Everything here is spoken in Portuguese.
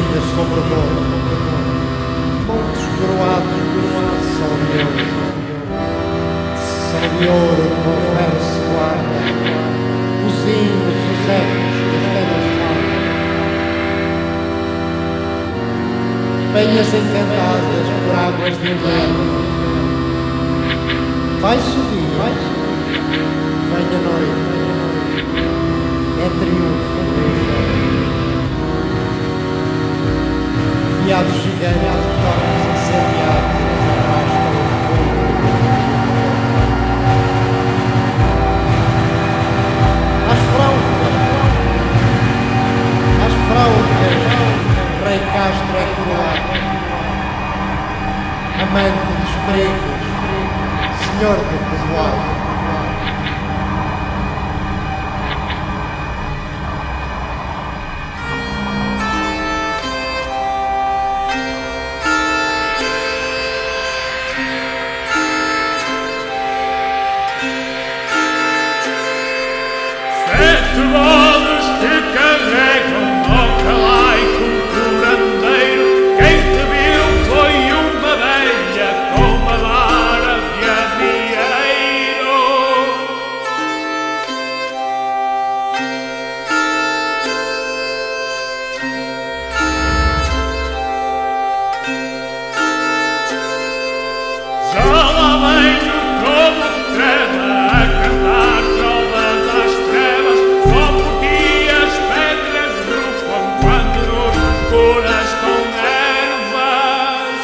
tendas sobre o morro, montes coroados de sol de ouro, sol de ouro com ferro se guarda, os hinos, os ecos e as pedras falam. Penhas encantadas por águas de inverno, vai subir, vem a noite, é triunfo do inferno. Veados gigantes de torres incendiados arrastam o fogo. Às fraudas, Rei Castro é coroado, amante dos perigos, senhor do povoado. Rodas que carregam ao calaico curandeiro. Quem te viu foi uma velha com uma vara de aviareiro. Já lá venho como treva a cantar todas as trevas. Só por ti as pedras rufam quando nos curas com ervas.